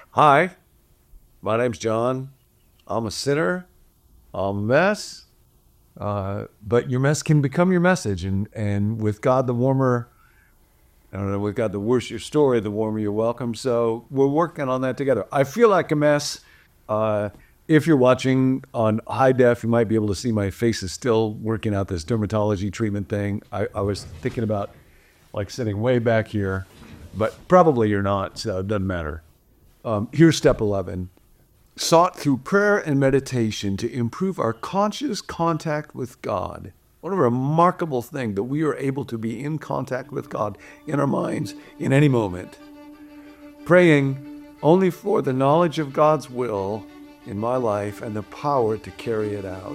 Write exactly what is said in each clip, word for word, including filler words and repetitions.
Hi, my name's John. I'm a sinner. I'm a mess. Uh, but your mess can become your message. And, and with God, the warmer, I don't know, with God, the worse your story, the warmer you're welcome. So we're working on that together. I feel like a mess. Uh, if you're watching on high def, you might be able to see my face is still working out this dermatology treatment thing. I, I was thinking about like sitting way back here, but probably you're not, so it doesn't matter. Um, here's step eleven. Sought through prayer and meditation to improve our conscious contact with God. What a remarkable thing that we are able to be in contact with God in our minds in any moment. Praying only for the knowledge of God's will in my life and the power to carry it out.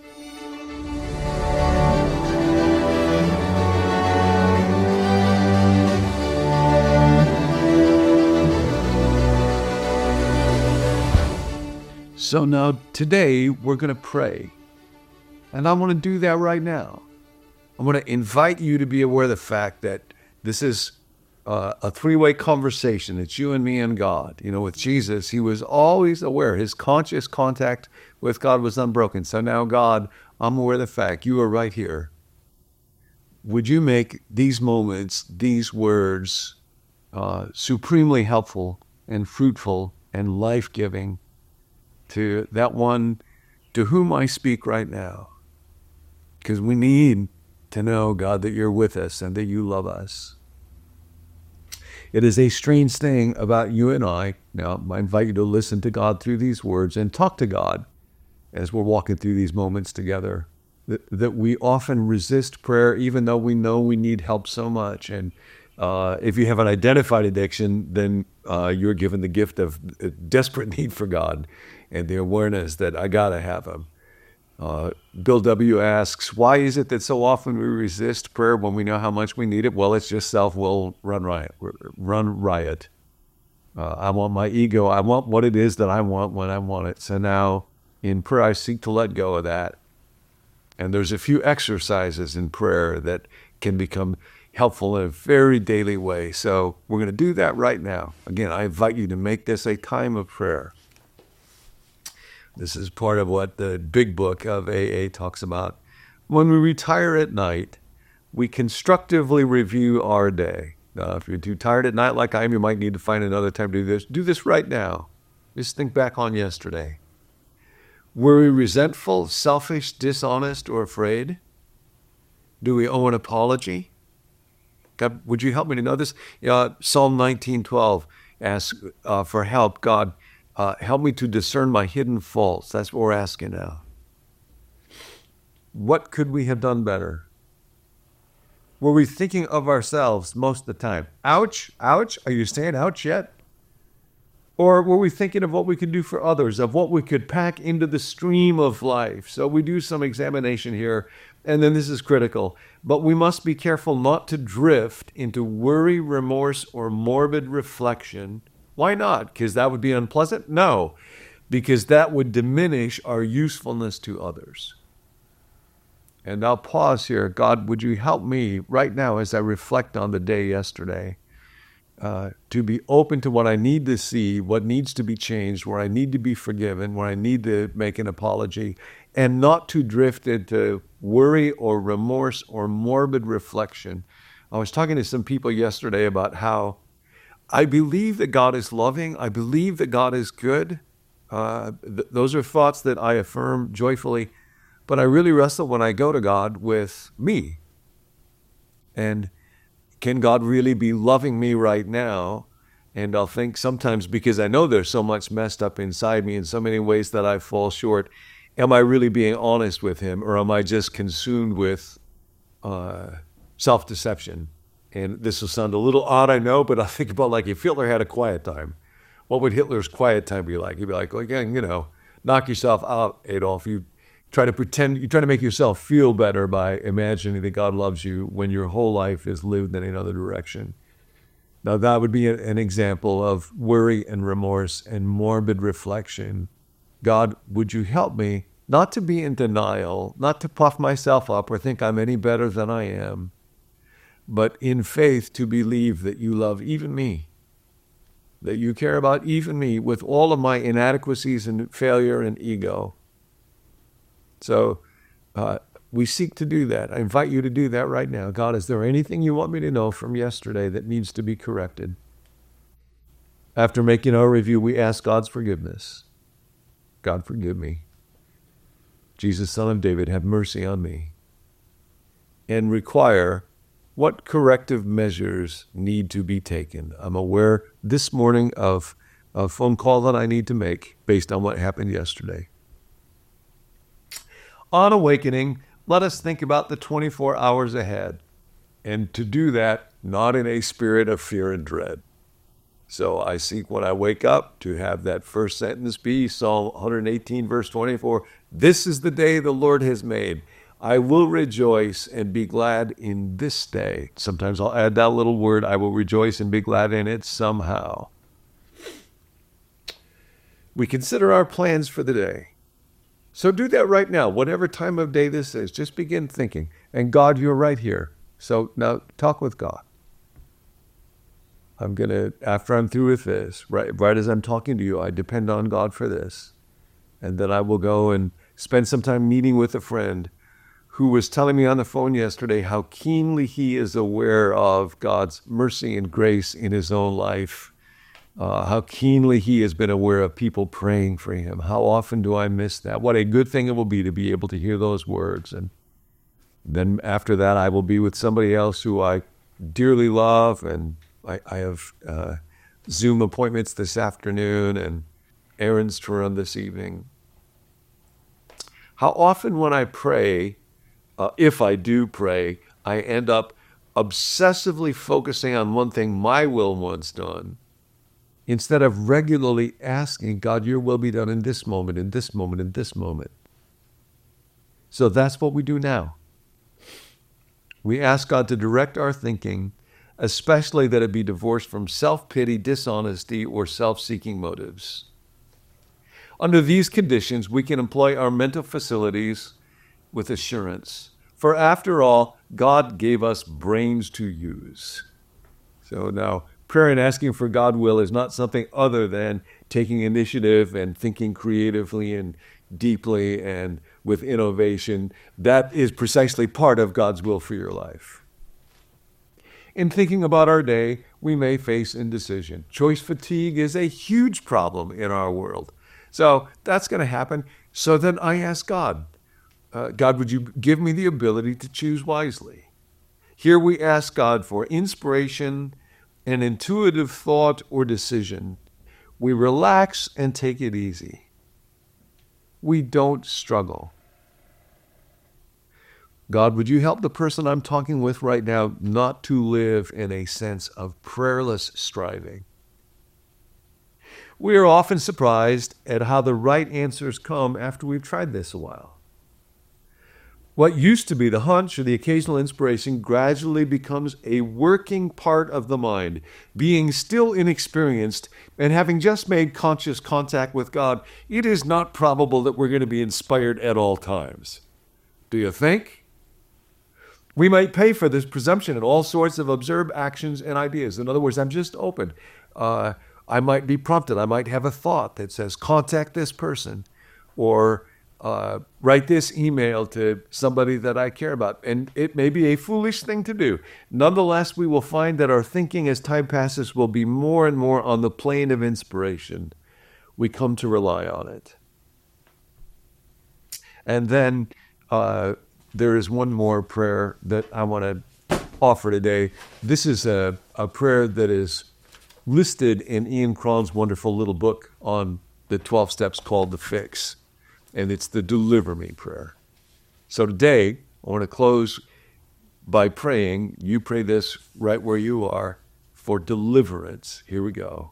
So now today we're going to pray. And I want to do that right now. I want to invite you to be aware of the fact that this is uh, a three-way conversation. It's you and me and God. You know, with Jesus, he was always aware. His conscious contact with God was unbroken. So now, God, I'm aware of the fact you are right here. Would you make these moments, these words, uh, supremely helpful and fruitful and life-giving to that one to whom I speak right now? Because we need to know, God, that you're with us and that you love us. It is a strange thing about you and I. Now, I invite you to listen to God through these words and talk to God as we're walking through these moments together. That, that we often resist prayer even though we know we need help so much. And uh, if you have an identified addiction, then uh, you're given the gift of a desperate need for God and the awareness that I gotta have him. Uh, Bill W. asks, why is it that so often we resist prayer when we know how much we need it? Well, it's just self-will run riot. Run riot. Uh, I want my ego. I want what it is that I want when I want it. So now in prayer, I seek to let go of that. And there's a few exercises in prayer that can become helpful in a very daily way. So we're going to do that right now. Again, I invite you to make this a time of prayer. This is part of what the big book of A A talks about. When we retire at night, we constructively review our day. Now, if you're too tired at night like I am, you might need to find another time to do this. Do this right now. Just think back on yesterday. Were we resentful, selfish, dishonest, or afraid? Do we owe an apology? God, would you help me to know this? Uh, Psalm nineteen twelve asks uh, for help. God, Uh, help me to discern my hidden faults. That's what we're asking now. What could we have done better? Were we thinking of ourselves most of the time? Ouch, ouch, are you saying ouch yet? Or were we thinking of what we could do for others, of what we could pack into the stream of life? So we do some examination here, and then this is critical. But we must be careful not to drift into worry, remorse, or morbid reflection. Why not? Because that would be unpleasant? No, because that would diminish our usefulness to others. And I'll pause here. God, would you help me right now as I reflect on the day yesterday uh, to be open to what I need to see, what needs to be changed, where I need to be forgiven, where I need to make an apology, and not to drift into worry or remorse or morbid reflection. I was talking to some people yesterday about how I believe that God is loving. I believe that God is good. Uh, th- those are thoughts that I affirm joyfully. But I really wrestle when I go to God with me. And can God really be loving me right now? And I'll think sometimes, because I know there's so much messed up inside me in so many ways that I fall short, am I really being honest with him? Or am I just consumed with uh, self-deception? And this will sound a little odd, I know, but I think about like if Hitler had a quiet time, what would Hitler's quiet time be like? He'd be like, well, again, you know, knock yourself out, Adolf. You try to pretend, you try to make yourself feel better by imagining that God loves you when your whole life is lived in another direction. Now that would be an example of worry and remorse and morbid reflection. God, would you help me not to be in denial, not to puff myself up or think I'm any better than I am, but in faith to believe that you love even me, that you care about even me with all of my inadequacies and failure and ego. So uh, we seek to do that. I invite you to do that right now. God, is there anything you want me to know from yesterday that needs to be corrected? After making our review, we ask God's forgiveness. God, forgive me. Jesus, Son of David, have mercy on me. And require what corrective measures need to be taken. I'm aware this morning of a phone call that I need to make based on what happened yesterday. On awakening, let us think about the twenty-four hours ahead, and to do that, not in a spirit of fear and dread. So I seek when I wake up to have that first sentence be Psalm one eighteen, verse twenty-four. This is the day the Lord has made. I will rejoice and be glad in this day. Sometimes I'll add that little word, I will rejoice and be glad in it somehow. We consider our plans for the day. So do that right now, whatever time of day this is. Just begin thinking. And God, you're right here. So now talk with God. I'm going to, after I'm through with this, right, right as I'm talking to you, I depend on God for this. And then I will go and spend some time meeting with a friend who was telling me on the phone yesterday how keenly he is aware of God's mercy and grace in his own life, uh, how keenly he has been aware of people praying for him. How often do I miss that? What a good thing it will be to be able to hear those words. And then after that, I will be with somebody else who I dearly love, and I, I have uh, Zoom appointments this afternoon and errands to run this evening. How often when I pray, Uh, if I do pray, I end up obsessively focusing on one thing my will wants done, instead of regularly asking, God, your will be done in this moment, in this moment, in this moment. So that's what we do now. We ask God to direct our thinking, especially that it be divorced from self-pity, dishonesty, or self-seeking motives. Under these conditions, we can employ our mental facilities with assurance. For after all, God gave us brains to use. So now, prayer and asking for God's will is not something other than taking initiative and thinking creatively and deeply and with innovation. That is precisely part of God's will for your life. In thinking about our day, we may face indecision. Choice fatigue is a huge problem in our world. So that's going to happen. So then I ask God, Uh, God, would you give me the ability to choose wisely? Here we ask God for inspiration, an intuitive thought or decision. We relax and take it easy. We don't struggle. God, would you help the person I'm talking with right now not to live in a sense of prayerless striving? We are often surprised at how the right answers come after we've tried this a while. What used to be the hunch or the occasional inspiration gradually becomes a working part of the mind. Being still inexperienced and having just made conscious contact with God, it is not probable that we're going to be inspired at all times. Do you think? We might pay for this presumption in all sorts of observed actions and ideas. In other words, I'm just open. Uh, I might be prompted. I might have a thought that says, contact this person, or Uh, write this email to somebody that I care about. And it may be a foolish thing to do. Nonetheless, we will find that our thinking as time passes will be more and more on the plane of inspiration. We come to rely on it. And then uh, there is one more prayer that I want to offer today. This is a, a prayer that is listed in Ian Cron's wonderful little book on the twelve steps called The Fix. And it's the Deliver Me prayer. So today, I want to close by praying. You pray this right where you are for deliverance. Here we go.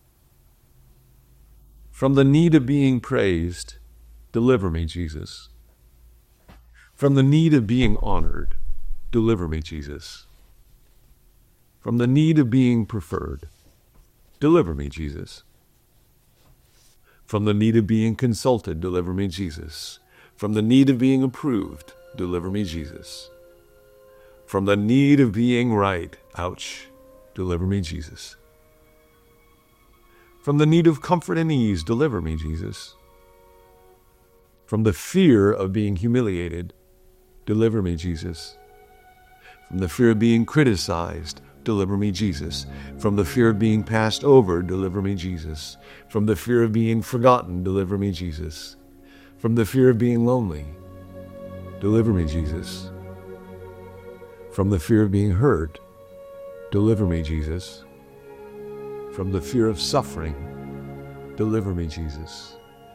From the need of being praised, deliver me, Jesus. From the need of being honored, deliver me, Jesus. From the need of being preferred, deliver me, Jesus. From the need of being consulted, deliver me, Jesus. From the need of being approved, deliver me, Jesus. From the need of being right, ouch, deliver me, Jesus. From the need of comfort and ease, deliver me, Jesus. From the fear of being humiliated, deliver me, Jesus. From the fear of being criticized, deliver me, Jesus. From the fear of being passed over, deliver me, Jesus. From the fear of being forgotten, deliver me, Jesus. From the fear of being lonely, deliver me, Jesus. From the fear of being hurt, deliver me, Jesus. From the fear of suffering, deliver me, Jesus.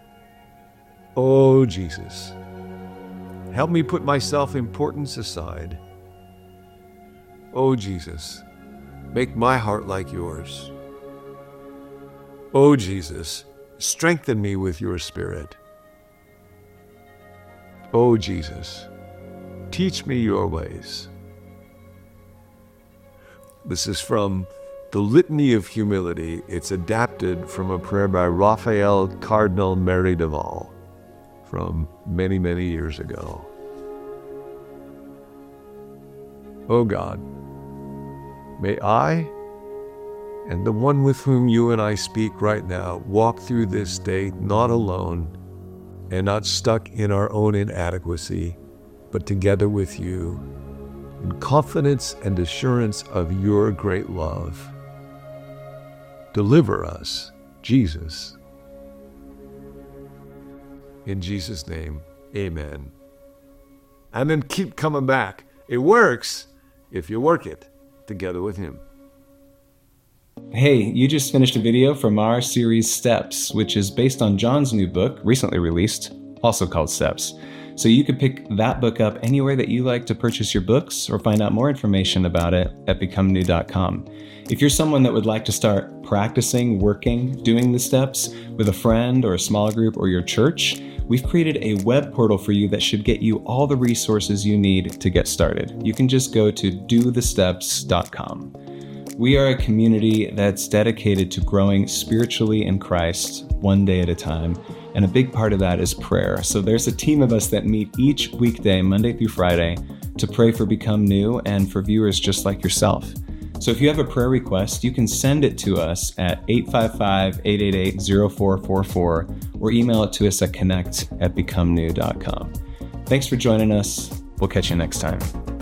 Oh, Jesus, help me put my self-importance aside. Oh, Jesus, make my heart like yours. Oh, Jesus, strengthen me with your Spirit. Oh, Jesus, teach me your ways. This is from the Litany of Humility. It's adapted from a prayer by Raphael Cardinal Merry Duval from many, many years ago. Oh God, may I and the one with whom you and I speak right now walk through this day not alone and not stuck in our own inadequacy, but together with you in confidence and assurance of your great love. Deliver us, Jesus. In Jesus' name, amen. And then keep coming back. It works if you work it together with him. Hey, you just finished a video from our series Steps, which is based on John's new book, recently released, also called Steps. So you could pick that book up anywhere that you like to purchase your books or find out more information about it at become new dot com. If you're someone that would like to start practicing, working, doing the steps with a friend or a small group or your church, we've created a web portal for you that should get you all the resources you need to get started. You can just go to do the steps dot com. We are a community that's dedicated to growing spiritually in Christ one day at a time, and a big part of that is prayer. So there's a team of us that meet each weekday, Monday through Friday, to pray for Become New and for viewers just like yourself. So if you have a prayer request, you can send it to us at eight five five, eight eight eight, zero four four four or email it to us at connect at become new dot com. Thanks for joining us. We'll catch you next time.